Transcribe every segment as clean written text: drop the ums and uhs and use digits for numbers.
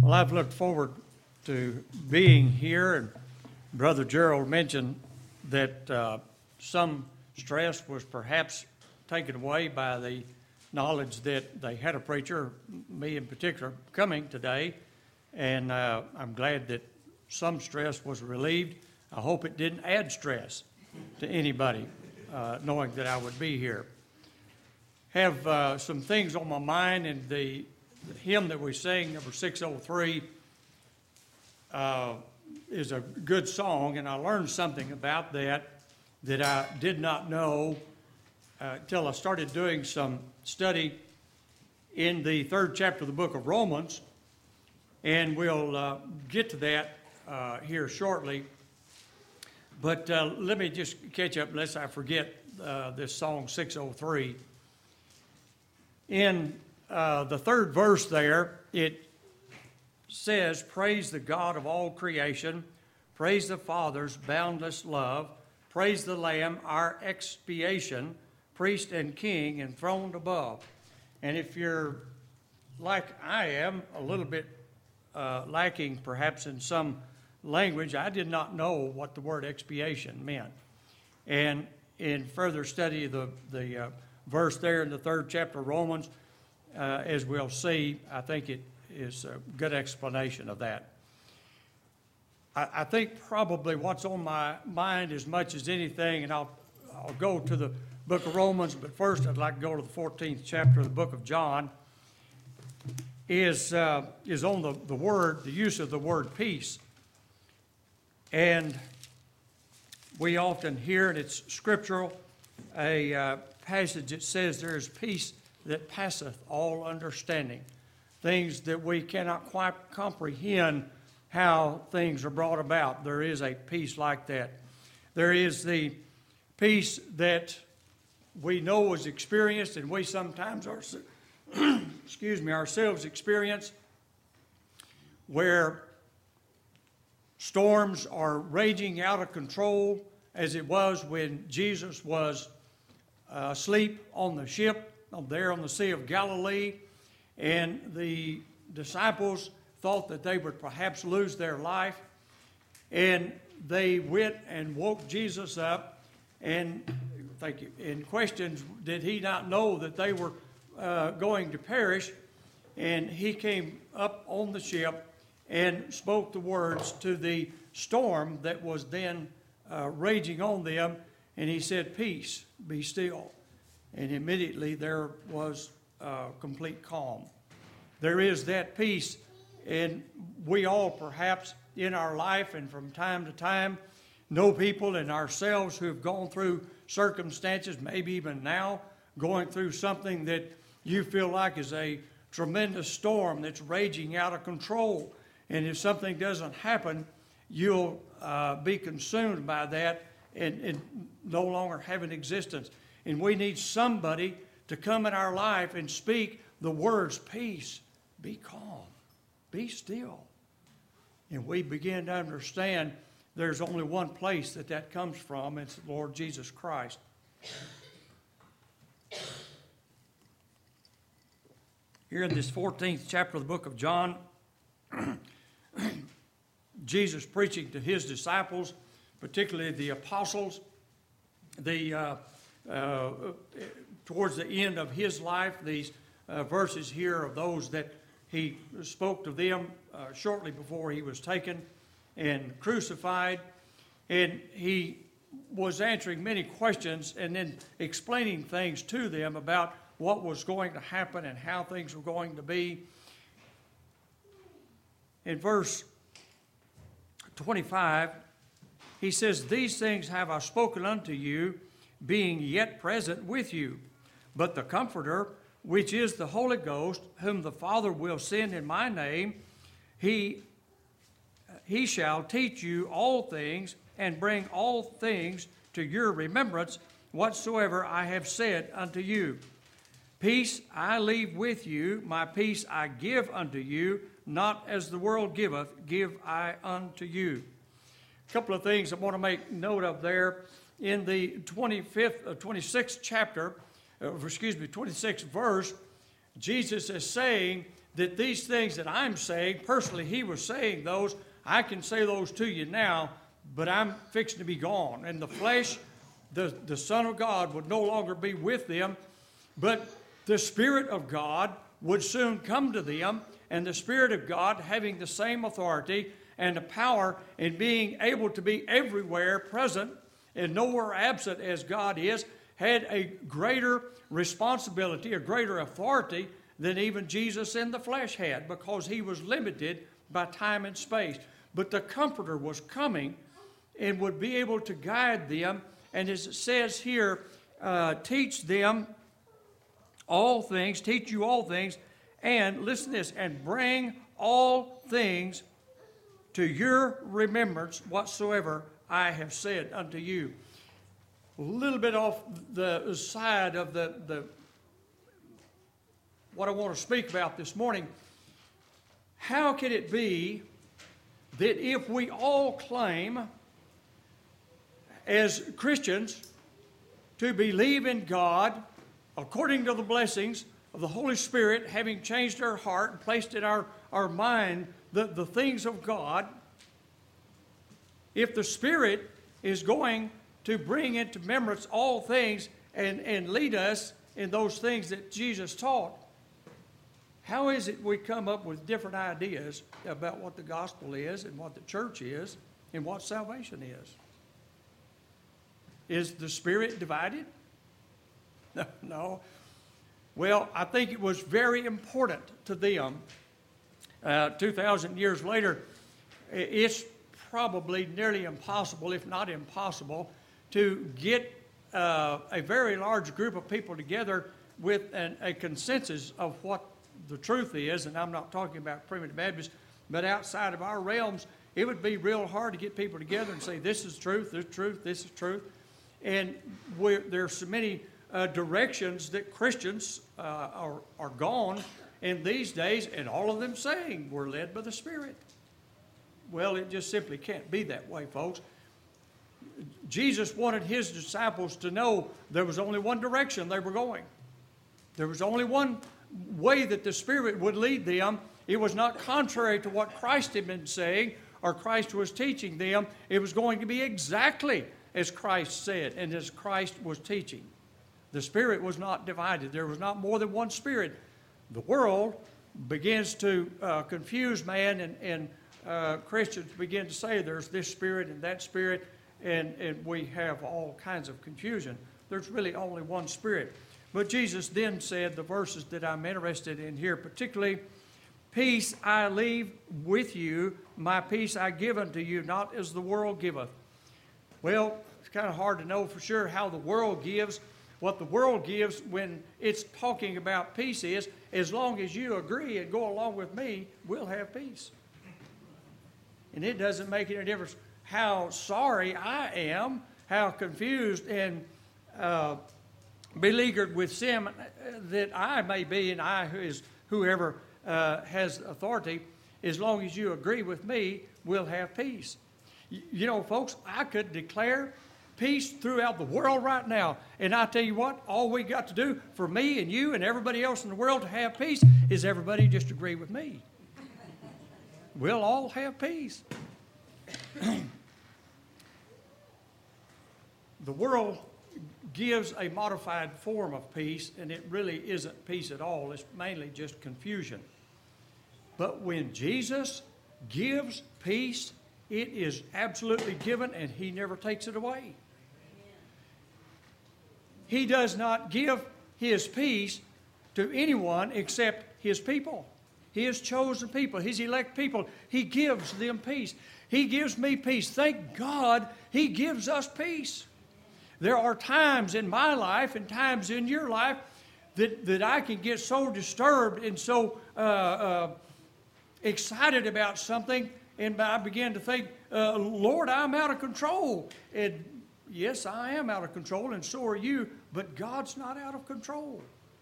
Well, I've looked forward to being here, and Brother Gerald mentioned that some stress was perhaps taken away by the knowledge that they had a preacher, me in particular, coming today, and I'm glad that some stress was relieved. I hope it didn't add stress to anybody, knowing that I would be here. Have some things on my mind, and the hymn that we sing, number 603, is a good song, and I learned something about that I did not know till I started doing some study in the 3rd chapter of the book of Romans, and we'll get to that here shortly. But let me just catch up, lest I forget this song 603. In the 3rd verse there, it says, "Praise the God of all creation, praise the Father's boundless love, praise the Lamb, our expiation, priest and king enthroned above." And if you're like I am, a little bit lacking perhaps in some language, I did not know what the word expiation meant. And in further study of the verse there in the 3rd chapter of Romans, as we'll see, I think it is a good explanation of that. I think probably what's on my mind as much as anything, and I'll go to the book of Romans, but first I'd like to go to the 14th chapter of the book of John, is on the use of the word peace. And we often hear, and it's scriptural, a passage that says there is peace that passeth all understanding. Things that we cannot quite comprehend how things are brought about. There is a peace like that. There is the peace that we know is experienced, and we sometimes ourselves experience, where storms are raging out of control, as it was when Jesus was asleep on the ship there on the Sea of Galilee, and the disciples thought that they would perhaps lose their life, and they went and woke Jesus up and questioned, did he not know that they were going to perish? And he came up on the ship and spoke the words to the storm that was then raging on them, and he said, "Peace, be still." And immediately there was complete calm. There is that peace, and we all perhaps in our life and from time to time know people and ourselves who have gone through circumstances, maybe even now, going through something that you feel like is a tremendous storm that's raging out of control. And if something doesn't happen, you'll be consumed by that and no longer have an existence. And we need somebody to come in our life and speak the words, peace, be calm, be still. And we begin to understand there's only one place that comes from. It's the Lord Jesus Christ. Here in this 14th chapter of the book of John, Jesus preaching to his disciples, particularly the apostles, towards the end of his life, these verses here of those that he spoke to them shortly before he was taken and crucified. And he was answering many questions and then explaining things to them about what was going to happen and how things were going to be. In verse 25, he says, "These things have I spoken unto you, being yet present with you. But the Comforter, which is the Holy Ghost, whom the Father will send in my name, he shall teach you all things, and bring all things to your remembrance, whatsoever I have said unto you. Peace I leave with you, my peace I give unto you, not as the world giveth, give I unto you." A couple of things I want to make note of there. In the 26th verse, Jesus is saying that these things that I'm saying, personally, he was saying those. I can say those to you now, but I'm fixing to be gone. And the flesh, the Son of God would no longer be with them, but the Spirit of God would soon come to them, and the Spirit of God, having the same authority and the power in being able to be everywhere present and nowhere absent as God is, had a greater responsibility, a greater authority than even Jesus in the flesh had, because he was limited by time and space. But the Comforter was coming and would be able to guide them, and as it says here, teach them all things, teach you all things, and listen to this, and bring all things to your remembrance whatsoever I have said unto you. A little bit off the side of the what I want to speak about this morning. How can it be that if we all claim as Christians to believe in God according to the blessings of the Holy Spirit, having changed our heart and placed in our mind the things of God, if the Spirit is going to bring into remembrance all things and lead us in those things that Jesus taught, how is it we come up with different ideas about what the gospel is and what the church is and what salvation is? Is the Spirit divided? No. Well, I think it was very important to them. 2,000 years later, it's probably nearly impossible, if not impossible, to get a very large group of people together with a consensus of what the truth is. And I'm not talking about primitive Baptists, but outside of our realms, it would be real hard to get people together and say, this is truth, this is truth, this is truth. And there's so many directions that Christians are gone in these days, and all of them saying we're led by the Spirit. Well, it just simply can't be that way, folks. Jesus wanted his disciples to know there was only one direction they were going. There was only one way that the Spirit would lead them. It was not contrary to what Christ had been saying or Christ was teaching them. It was going to be exactly as Christ said and as Christ was teaching. The Spirit was not divided. There was not more than one Spirit. The world begins to confuse man, and Christians begin to say there's this Spirit and that Spirit, and we have all kinds of confusion. There's really only one Spirit. But Jesus then said, the verses that I'm interested in here particularly, peace I leave with you, my peace I give unto you, not as the world giveth. Well, it's kind of hard to know for sure how the world gives. What the world gives when it's talking about peace is, as long as you agree and go along with me, we'll have peace. And it doesn't make any difference how sorry I am, how confused and beleaguered with sin that I may be, and I is whoever has authority. As long as you agree with me, we'll have peace. You know, folks, I could declare peace throughout the world right now. And I tell you what, all we got to do for me and you and everybody else in the world to have peace is everybody just agree with me. We'll all have peace. The world gives a modified form of peace, and it really isn't peace at all. It's mainly just confusion. But when Jesus gives peace, it is absolutely given, and he never takes it away. He does not give his peace to anyone except his people. His chosen people, his elect people. He gives them peace. He gives me peace. Thank God he gives us peace. There are times in my life and times in your life that I can get so disturbed and so excited about something, and I begin to think, Lord, I'm out of control. And yes, I am out of control, and so are you, but God's not out of control.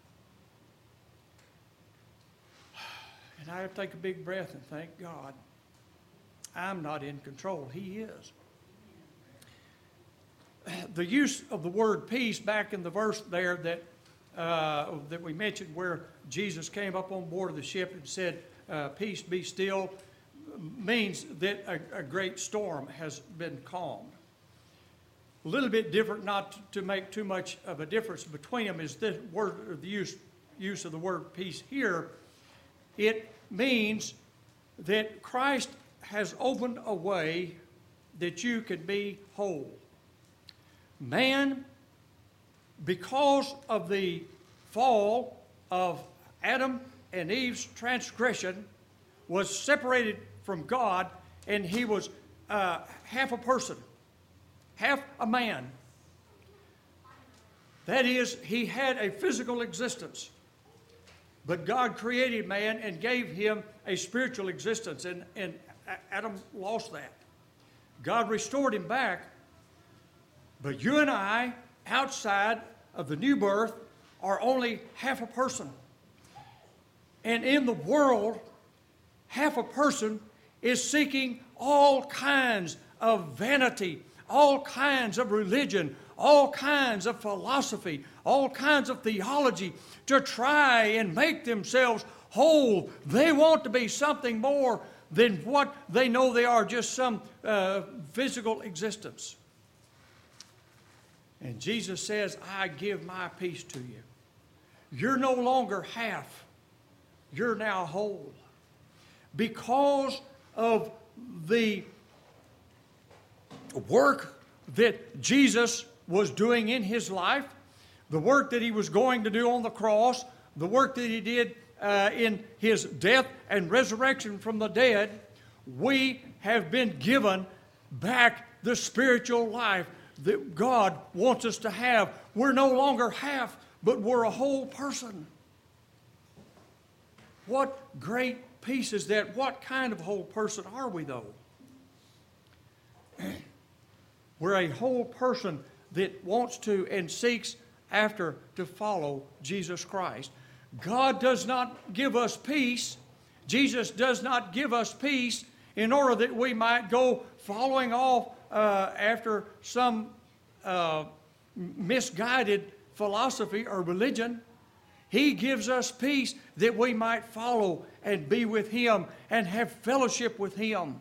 And I have to take a big breath and thank God. I'm not in control. He is. The use of the word peace back in the verse there that that we mentioned where Jesus came up on board of the ship and said, peace be still, means that a great storm has been calmed. A little bit different, not to make too much of a difference between them, is the word, the use of the word peace here. It means that Christ has opened a way that you can be whole. Man, because of the fall of Adam and Eve's transgression, was separated from God, and he was half a person, half a man. That is, he had a physical existence. But God created man and gave him a spiritual existence, and Adam lost that. God restored him back. But you and I, outside of the new birth, are only half a person. And in the world, half a person is seeking all kinds of vanity, all kinds of religion, all kinds of philosophy, all kinds of theology to try and make themselves whole. They want to be something more than what they know they are, just some physical existence. And Jesus says, I give my peace to you. You're no longer half. You're now whole. Because of the work that Jesus was doing in his life, the work that he was going to do on the cross, the work that he did in his death and resurrection from the dead, we have been given back the spiritual life that God wants us to have. We're no longer half, but we're a whole person. What great peace is that? What kind of whole person are we, though? We're a whole person that wants to and seeks after to follow Jesus Christ. God does not give us peace. Jesus does not give us peace in order that we might go following off after some misguided philosophy or religion. He gives us peace that we might follow and be with Him and have fellowship with Him.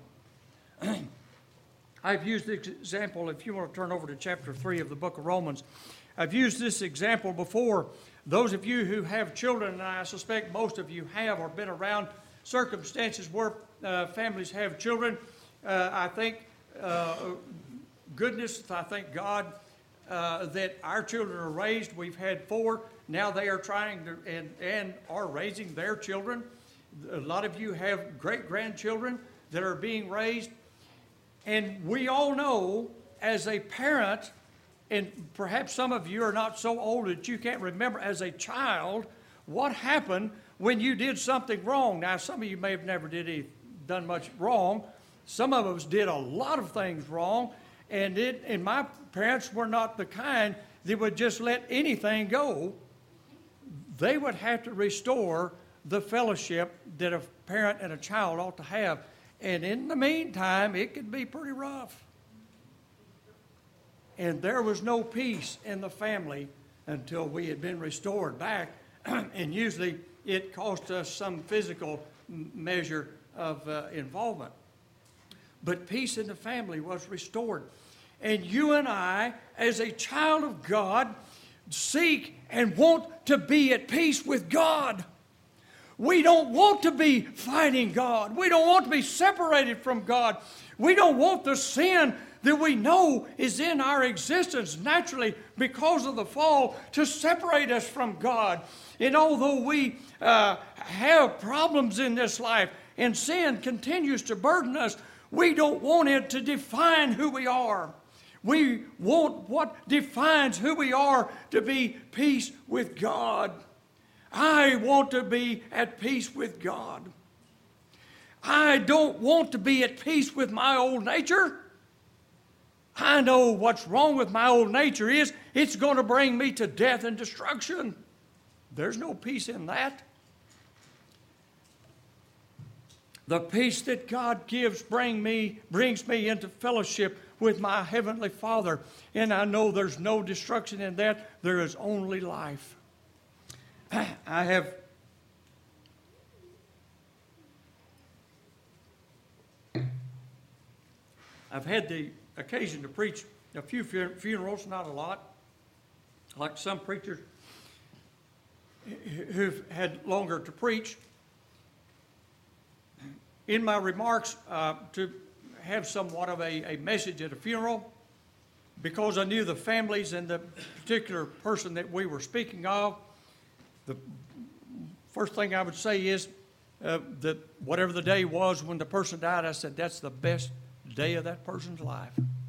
I've used this example, if you want to turn over to chapter 3 of the book of Romans. I've used this example before. Those of you who have children, and I suspect most of you have or been around circumstances where families have children, I think goodness, I thank God that our children are raised. We've had 4. Now they are trying to and are raising their children. A lot of you have great-grandchildren that are being raised. And we all know as a parent, and perhaps some of you are not so old that you can't remember as a child what happened when you did something wrong. Now, some of you may have never done much wrong. Some of us did a lot of things wrong, and my parents were not the kind that would just let anything go. They would have to restore the fellowship that a parent and a child ought to have. And in the meantime, it could be pretty rough. And there was no peace in the family until we had been restored back. And usually it cost us some physical measure of involvement. But peace in the family was restored. And you and I, as a child of God, seek and want to be at peace with God. We don't want to be fighting God. We don't want to be separated from God. We don't want the sin that we know is in our existence naturally because of the fall to separate us from God. And although we have problems in this life and sin continues to burden us, we don't want it to define who we are. We want what defines who we are to be peace with God. I want to be at peace with God. I don't want to be at peace with my old nature. I know what's wrong with my old nature is it's going to bring me to death and destruction. There's no peace in that. The peace that God gives brings me into fellowship with my Heavenly Father. And I know there's no destruction in that. There is only life. I've had the occasion to preach a few funerals, not a lot, like some preachers who've had longer to preach. In my remarks, to have somewhat of a message at a funeral, because I knew the families and the particular person that we were speaking of, the first thing I would say is that whatever the day was when the person died, I said, that's the best day of that person's life.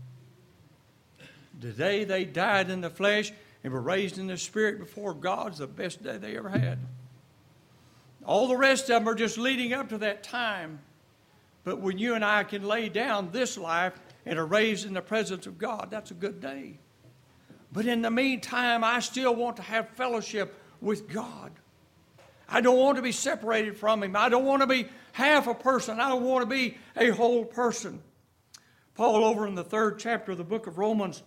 The day they died in the flesh and were raised in the spirit before God's the best day they ever had. All the rest of them are just leading up to that time. But when you and I can lay down this life and are raised in the presence of God, that's a good day. But in the meantime, I still want to have fellowship with God. I don't want to be separated from Him. I don't want to be half a person. I want to be a whole person. Paul, over in the 3rd chapter of the book of Romans,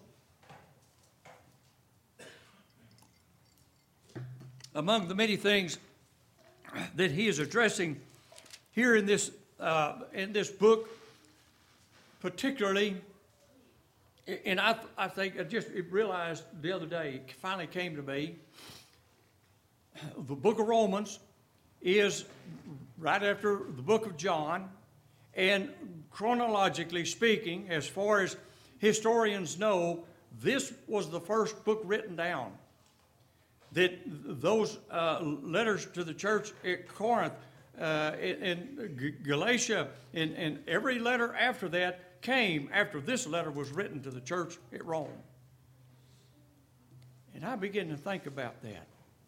among the many things that he is addressing here in this book, particularly, and I think I just realized the other day, it finally came to me, the book of Romans is right after the book of John, and chronologically speaking, as far as historians know, this was the first book written down. That those letters to the church at Corinth, in Galatia, and every letter after that came after this letter was written to the church at Rome. And I began to think about that.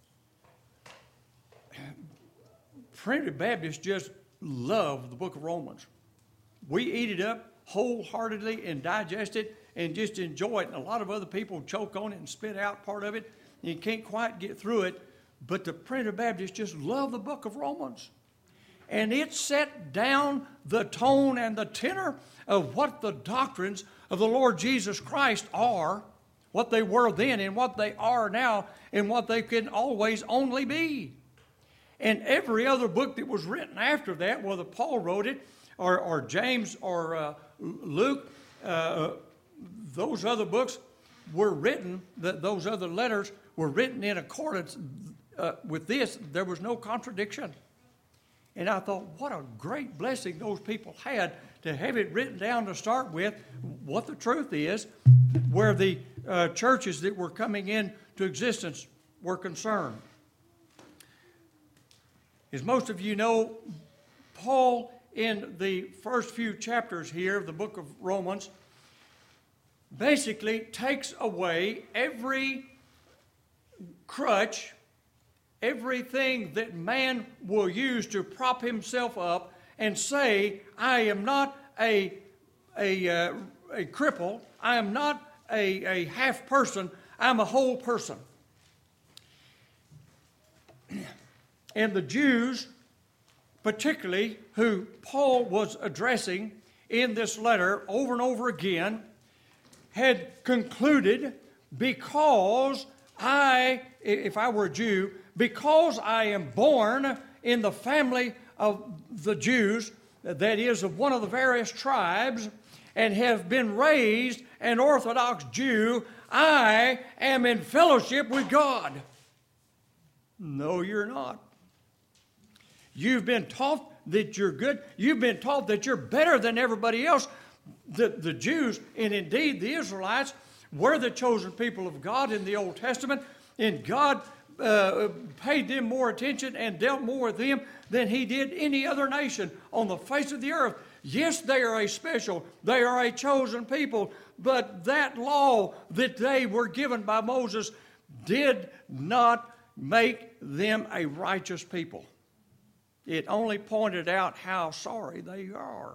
Primitive Baptists just love the book of Romans. We eat it up wholeheartedly and digest it and just enjoy it. And a lot of other people choke on it and spit out part of it. You can't quite get through it. But the Primitive Baptists just love the book of Romans. And it set down the tone and the tenor of what the doctrines of the Lord Jesus Christ are, what they were then and what they are now, and what they can always only be. And every other book that was written after that, whether Paul wrote it or James or Luke, those other books were written, those other letters were written in accordance with this. There was no contradiction. And I thought, what a great blessing those people had to have it written down to start with, what the truth is, where the churches that were coming into existence were concerned. As most of you know, Paul, in the first few chapters here of the book of Romans, basically takes away every crutch, everything that man will use to prop himself up and say, I am not a cripple, I am not a half person, I'm a whole person. And the Jews, particularly, who Paul was addressing in this letter over and over again, had concluded, because if I were a Jew, because I am born in the family of the Jews, that is, of one of the various tribes, and have been raised an Orthodox Jew, I am in fellowship with God. No, you're not. You've been taught that you're good. You've been taught that you're better than everybody else. The Jews, and indeed the Israelites, were the chosen people of God in the Old Testament, and God paid them more attention and dealt more with them than He did any other nation on the face of the earth. Yes, they are they are a chosen people, but that law that they were given by Moses did not make them a righteous people. It only pointed out how sorry they are.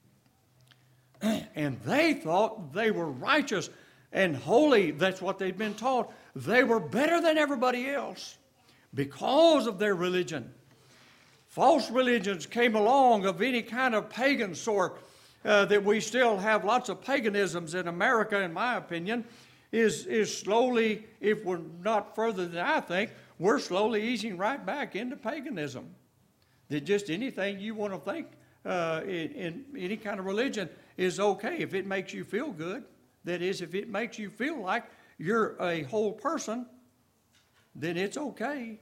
And they thought they were righteous and holy. That's what they'd been taught. They were better than everybody else because of their religion. False religions came along of any kind of pagan sort, that we still have lots of paganisms in America, in my opinion. is slowly, if we're not further than I think, we're slowly easing right back into paganism. That just anything you want to think in any kind of religion is okay if it makes you feel good. That is, if it makes you feel like you're a whole person, then it's okay.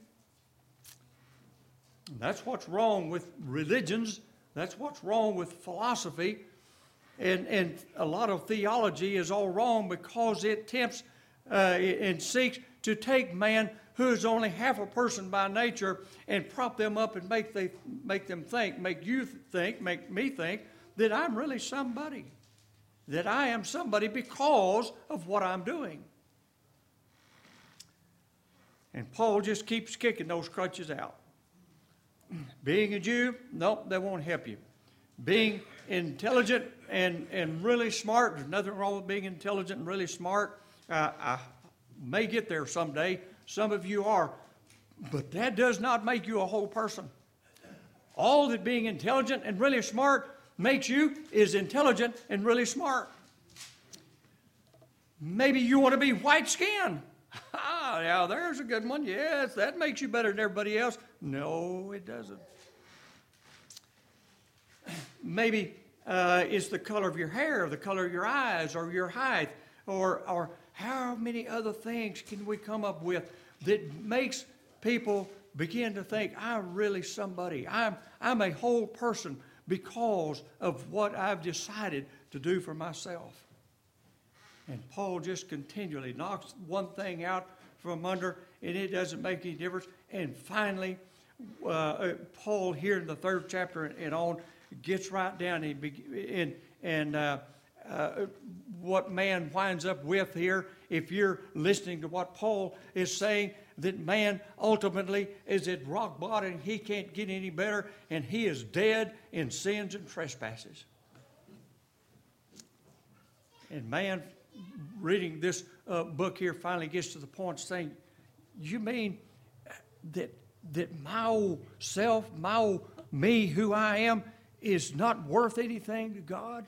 That's what's wrong with religions. That's what's wrong with philosophy. And a lot of theology is all wrong because it tempts and seeks to take man who is only half a person by nature and prop them up and make them think, make you think, make me think that I'm really somebody. That I am somebody because of what I'm doing. And Paul just keeps kicking those crutches out. Being a Jew, nope, that won't help you. Being intelligent and really smart, there's nothing wrong with being intelligent and really smart. I may get there someday. Some of you are. But that does not make you a whole person. All that being intelligent and really smart makes you is intelligent and really smart. Maybe you want to be white-skinned. Now there's a good one. Yes, that makes you better than everybody else. No, it doesn't. Maybe it's the color of your hair, the color of your eyes, or your height, or how many other things can we come up with that makes people begin to think, I'm really somebody. I'm a whole person because of what I've decided to do for myself. And Paul just continually knocks one thing out from under, and it doesn't make any difference. And finally, Paul here in the 3rd chapter and on gets right down and what man winds up with here, if you're listening to what Paul is saying, that man ultimately is at rock bottom, he can't get any better, and he is dead in sins and trespasses. And man, reading this book here, finally gets to the point saying, you mean that my old self, my old me, who I am, is not worth anything to God?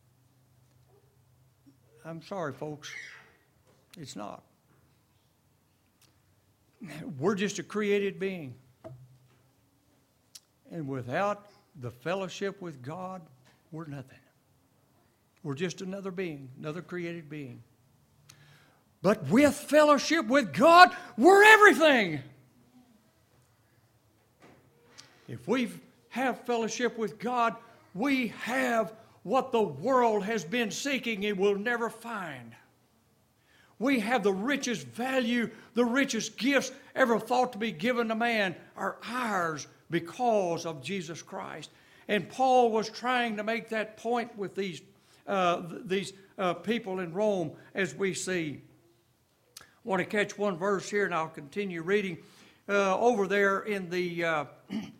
I'm sorry, folks. It's not. We're just a created being. And without the fellowship with God, we're nothing. We're just another being, another created being. But with fellowship with God, we're everything. If we have fellowship with God, we have what the world has been seeking and will never find. We have the richest value, the richest gifts ever thought to be given to man are ours because of Jesus Christ. And Paul was trying to make that point with these people in Rome, as we see. I want to catch one verse here, and I'll continue reading. Over there in the...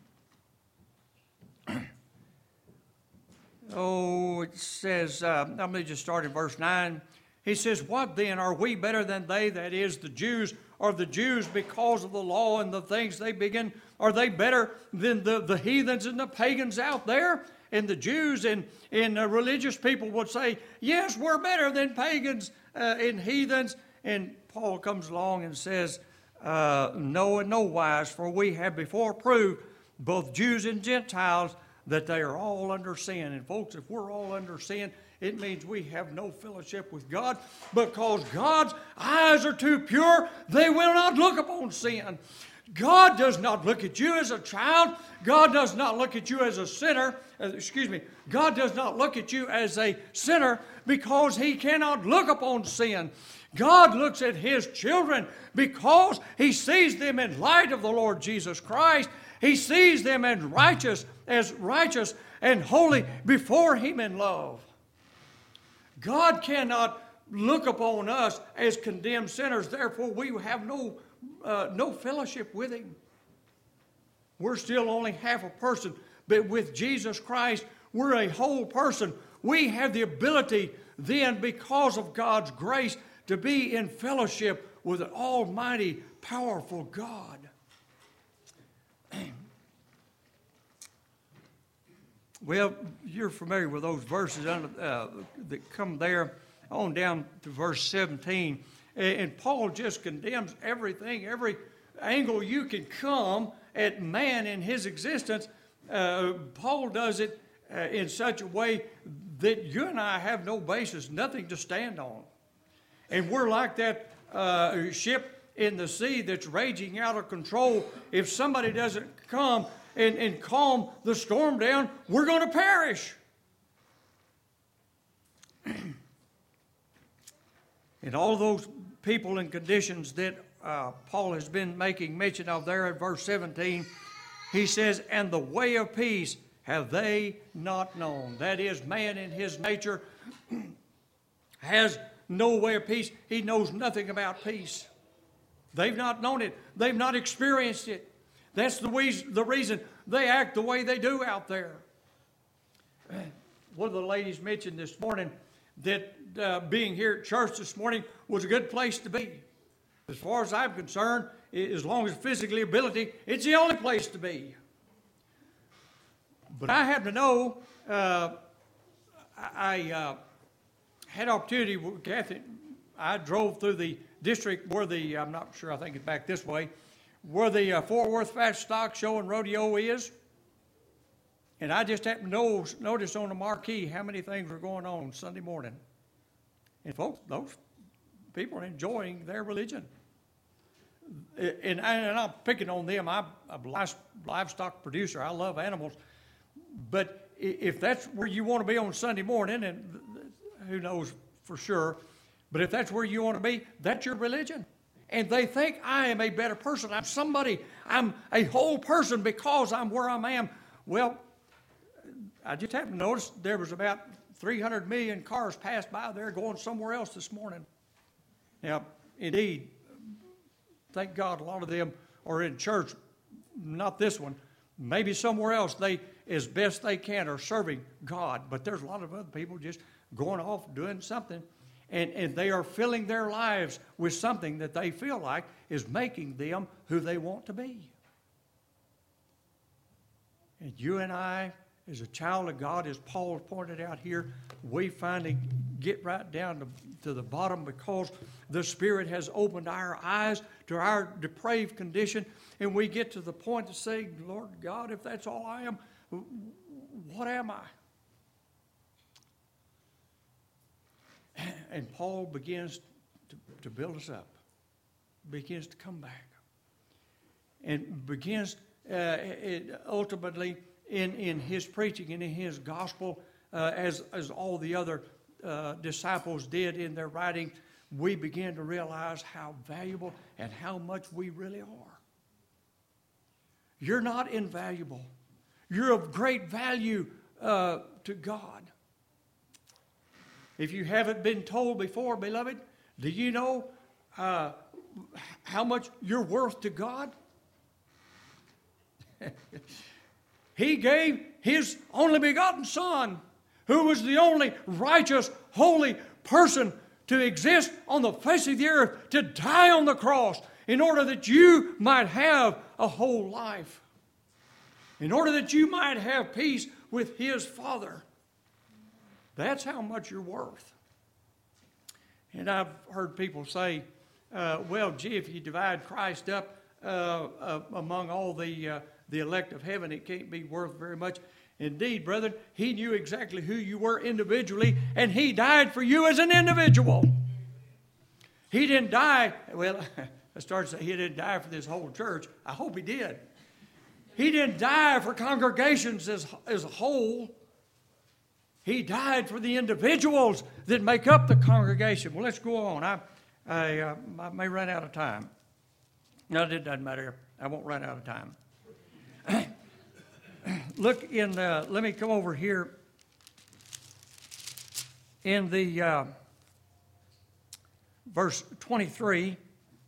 it says, I'm going to just start in verse 9. He says, what then? Are we better than they, that is, the Jews? Are the Jews because of the law and the things they begin? Are they better than the heathens and the pagans out there? And the Jews and religious people would say, yes, we're better than pagans and heathens. And Paul comes along and says, no, in no wise, for we have before proved, both Jews and Gentiles, that they are all under sin. And folks, if we're all under sin, it means we have no fellowship with God, because God's eyes are too pure. They will not look upon sin. God does not look at you as a child. God does not look at you as a sinner. God does not look at you as a sinner because he cannot look upon sin. God looks at his children because he sees them in light of the Lord Jesus Christ. He sees them as righteous and holy before him in love. God cannot look upon us as condemned sinners. Therefore, we have no fellowship with him. We're still only half a person. But with Jesus Christ, we're a whole person. We have the ability then, because of God's grace, to be in fellowship with an almighty, powerful God. Well, you're familiar with those verses that come there on down to verse 17. And Paul just condemns everything, every angle you can come at man in his existence. Paul does it in such a way that you and I have no basis, nothing to stand on. And we're like that ship in the sea that's raging out of control. If somebody doesn't come and calm the storm down, we're going to perish. And all those people and conditions that Paul has been making mention of there in verse 17, he says, and the way of peace have they not known. That is, man in his nature has no way of peace. He knows nothing about peace. They've not known it. They've not experienced it. That's the reason they act the way they do out there. One of the ladies mentioned this morning that being here at church this morning was a good place to be. As far as I'm concerned, as long as physically ability, it's the only place to be. But I happen to know, I had opportunity with Kathy. I drove through the district where I'm not sure, I think it's back this way, where the Fort Worth Fast Stock Show and Rodeo is. And I just happened to notice on the marquee how many things were going on Sunday morning. And folks, those people are enjoying their religion. And I'm picking on them. I'm a livestock producer. I love animals. But if that's where you want to be on Sunday morning, and who knows for sure, but if that's where you want to be, that's your religion. And they think I am a better person. I'm a whole person because I'm where I am. Well, I just happened to notice there was about 300 million cars passed by there going somewhere else this morning. Now, indeed, thank God a lot of them are in church, not this one. Maybe somewhere else they, as best they can, are serving God. But there's a lot of other people just going off doing something. And they are filling their lives with something that they feel like is making them who they want to be. And you and I, as a child of God, as Paul pointed out here, we finally get right down to the bottom because the Spirit has opened our eyes to our depraved condition, and we get to the point to say, Lord God, if that's all I am, what am I? And Paul begins to build us up, begins to come back, and begins ultimately in his preaching and in his gospel, as all the other disciples did in their writing, we begin to realize how valuable and how much we really are. You're not invaluable. You're of great value to God. If you haven't been told before, beloved, do you know how much you're worth to God? He gave His only begotten Son, who was the only righteous, holy person to exist on the face of the earth, to die on the cross in order that you might have a whole life, in order that you might have peace with His Father. That's how much you're worth. And I've heard people say, well, gee, if you divide Christ up among all the elect of heaven, it can't be worth very much. Indeed, brethren, He knew exactly who you were individually, and He died for you as an individual. He didn't die, well, I started to say He didn't die for this whole church. I hope He did. He didn't die for congregations as a whole. He died for the individuals that make up the congregation. Well, let's go on. I may run out of time. No, it doesn't matter. I won't run out of time. Look in, let me come over here in the verse 23.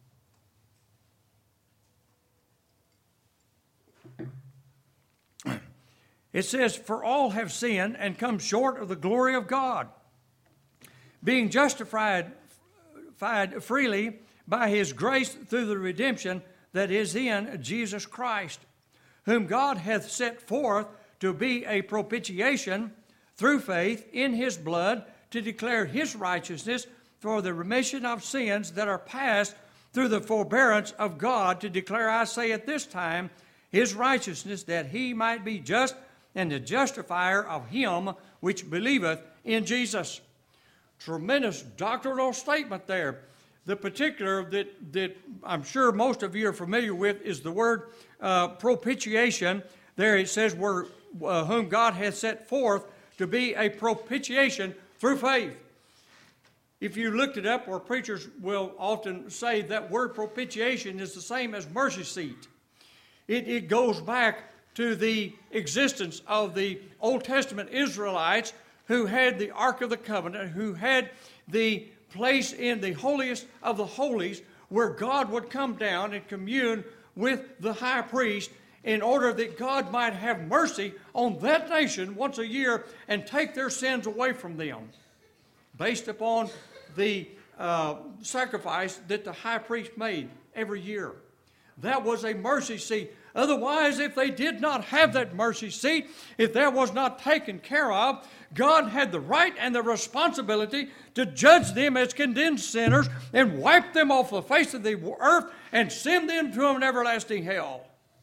It says, for all have sinned and come short of the glory of God, being justified freely by His grace through the redemption that is in Jesus Christ, whom God hath set forth to be a propitiation through faith in His blood, to declare his righteousness for the remission of sins that are past through the forbearance of God, to declare, I say at this time, his righteousness, that he might be just and the justifier of him which believeth in Jesus. Tremendous doctrinal statement there. The particular that I'm sure most of you are familiar with is the word propitiation. There it says, whom God hath set forth to be a propitiation through faith. If you looked it up, or preachers will often say that word propitiation is the same as mercy seat. It goes back to the existence of the Old Testament Israelites who had the Ark of the Covenant, who had the place in the holiest of the holies where God would come down and commune with the high priest in order that God might have mercy on that nation once a year and take their sins away from them, based upon the sacrifice that the high priest made every year. That was a mercy seat. Otherwise, if they did not have that mercy seat, if that was not taken care of, God had the right and the responsibility to judge them as condemned sinners and wipe them off the face of the earth and send them to an everlasting hell.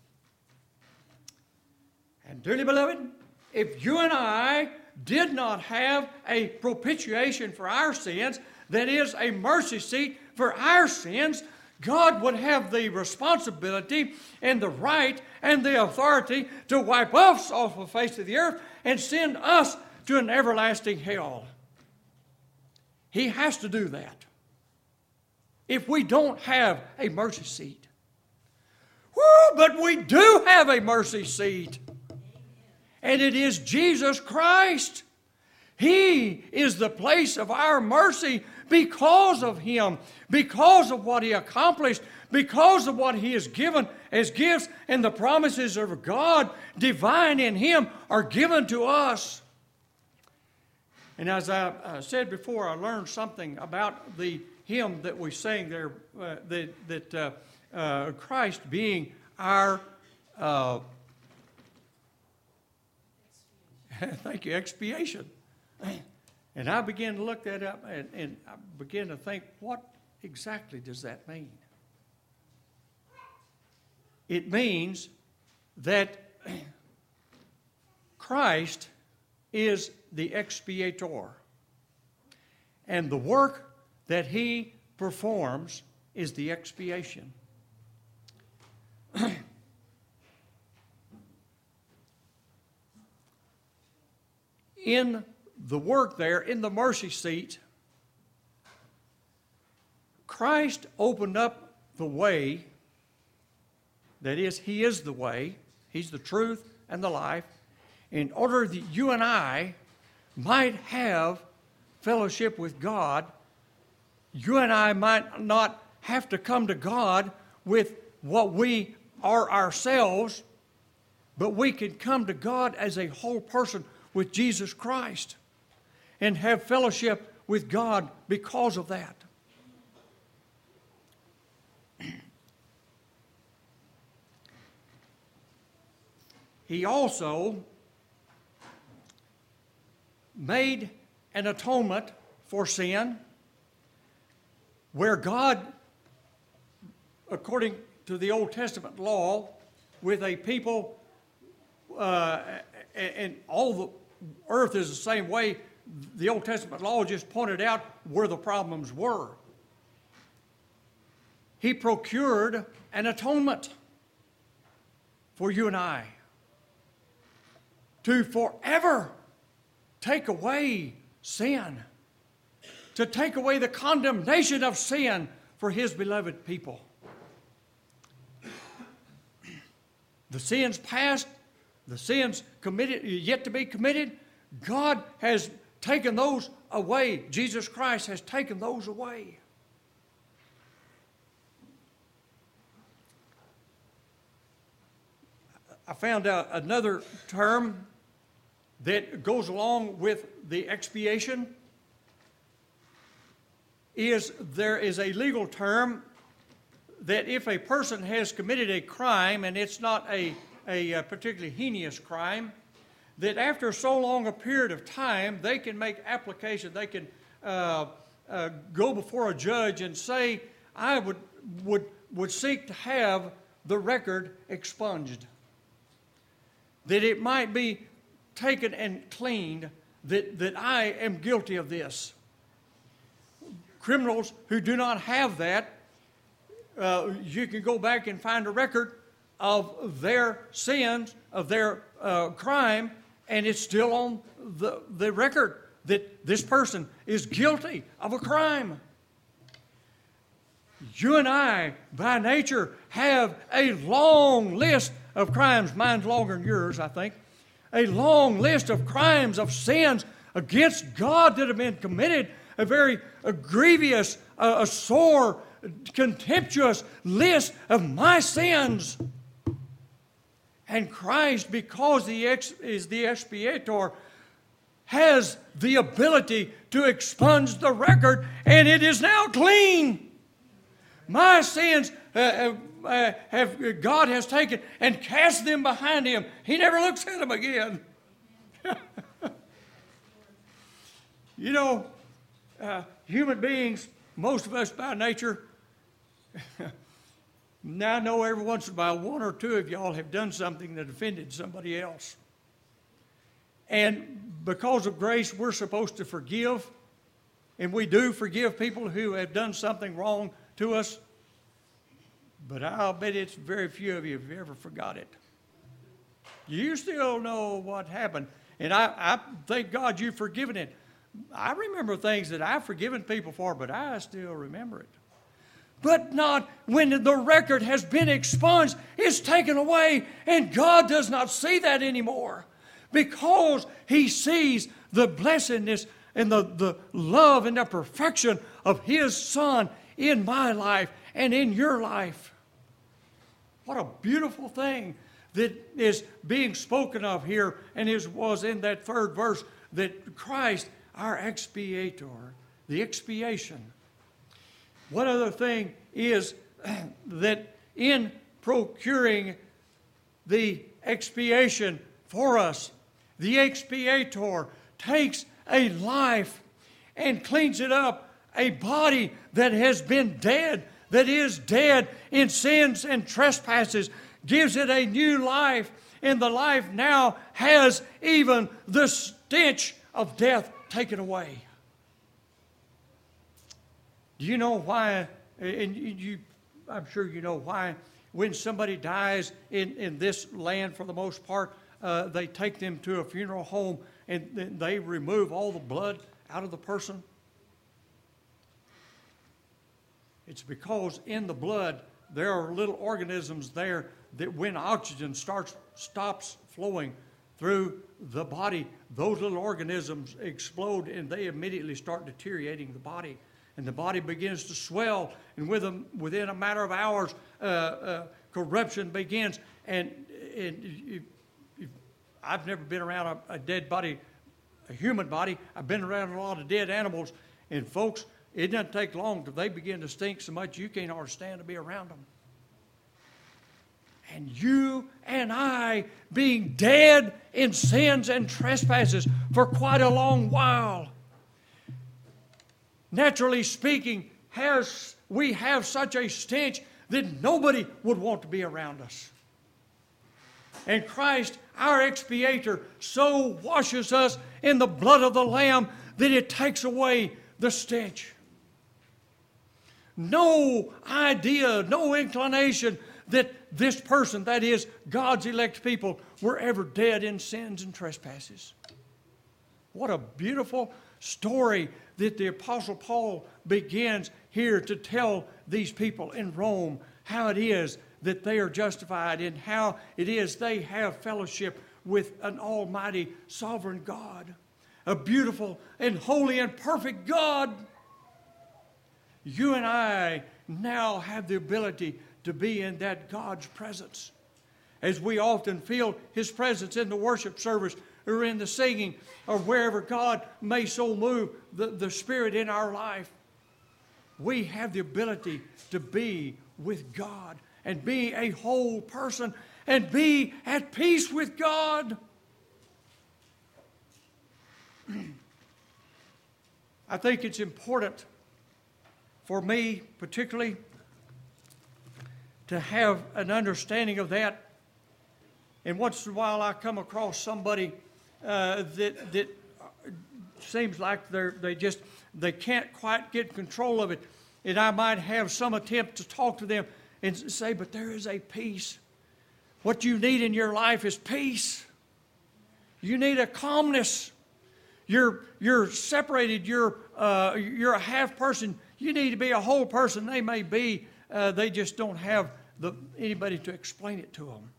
And dearly beloved, if you and I did not have a propitiation for our sins, that is a mercy seat for our sins, God would have the responsibility and the right and the authority to wipe us off the face of the earth and send us to an everlasting hell. He has to do that if we don't have a mercy seat. Woo, but we do have a mercy seat. And it is Jesus Christ. He is the place of our mercy because of Him, because of what He accomplished, because of what He has given as gifts, and the promises of God, divine in Him, are given to us. And as I said before, I learned something about the hymn that we sang there, Christ being our thank you, expiation. And I began to look that up, and I began to think, what exactly does that mean? It means that Christ is the expiator, and the work that He performs is the expiation. In the work there, in the mercy seat, Christ opened up the way. That is, He is the way, He's the truth and the life, in order that you and I might have fellowship with God. You and I might not have to come to God with what we are ourselves, but we can come to God as a whole person with Jesus Christ and have fellowship with God because of that. He also made an atonement for sin where God, according to the Old Testament law, with a people, and all the earth is the same way, the Old Testament law just pointed out where the problems were. He procured an atonement for you and I to forever take away sin, to take away the condemnation of sin for His beloved people. The sins past, the sins committed, yet to be committed, God has taken those away. Jesus Christ has taken those away. I found out another term that goes along with the expiation. There is a legal term that if a person has committed a crime, and it's not a particularly heinous crime, that after so long a period of time, they can make application, they can go before a judge and say, I would seek to have the record expunged, that it might be taken and cleaned, that I am guilty of this. Criminals who do not have that, you can go back and find a record of their sins, of their crime, and it's still on the record that this person is guilty of a crime. You and I, by nature, have a long list of crimes. Mine's longer than yours, I think. A long list of crimes, of sins against God that have been committed. A very grievous, a sore, contemptuous list of my sins. And Christ, because He is the expiator, has the ability to expunge the record, and it is now clean. My sins God has taken and cast them behind Him. He never looks at them again. You know, human beings, most of us by nature, now I know every once in a while one or two of y'all have done something that offended somebody else. And because of grace, we're supposed to forgive. And we do forgive people who have done something wrong to us. But I'll bet it's very few of you have ever forgot it. You still know what happened. And I thank God you've forgiven it. I remember things that I've forgiven people for, but I still remember it. But not when the record has been expunged, it's taken away, and God does not see that anymore. Because He sees the blessedness and the love and the perfection of His Son in my life and in your life. What a beautiful thing that is being spoken of here, and was in that third verse, that Christ, our expiator, the expiation. One other thing is that in procuring the expiation for us, the expiator takes a life and cleans it up, a body that has been dead, that is dead in sins and trespasses, gives it a new life, and the life now has even the stench of death taken away. Do you know why, and I'm sure you know why, when somebody dies in this land for the most part, they take them to a funeral home and they remove all the blood out of the person? It's because in the blood there are little organisms there that when oxygen stops flowing through the body, those little organisms explode and they immediately start deteriorating the body. And the body begins to swell, and within a matter of hours, corruption begins. And I've never been around a dead body, a human body. I've been around a lot of dead animals, and folks, it doesn't take long till they begin to stink so much you can't hardly stand to be around them. And you and I, being dead in sins and trespasses for quite a long while, naturally speaking, we have such a stench that nobody would want to be around us. And Christ, our expiator, so washes us in the blood of the Lamb that it takes away the stench. No idea, no inclination that this person, that is, God's elect people, were ever dead in sins and trespasses. What a beautiful story that the Apostle Paul begins here to tell these people in Rome how it is that they are justified and how it is they have fellowship with an almighty sovereign God, a beautiful and holy and perfect God. You and I now have the ability to be in that God's presence. As we often feel His presence in the worship service or in the singing or wherever God may so move the Spirit in our life, we have the ability to be with God and be a whole person and be at peace with God. I think it's important for me particularly to have an understanding of that. And once in a while I come across somebody that seems like they can't quite get control of it. And I might have some attempt to talk to them and say, but there is a peace. What you need in your life is peace. You need a calmness. You're separated. You're a half person. You need to be a whole person. They may be. They just don't have anybody to explain it to them.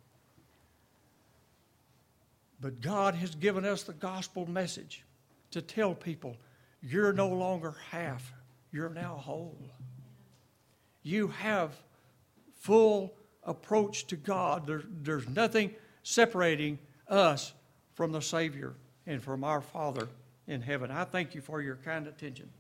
But God has given us the gospel message to tell people, you're no longer half. You're now whole. You have full approach to God. There's nothing separating us from the Savior and from our Father in heaven. I thank you for your kind attention.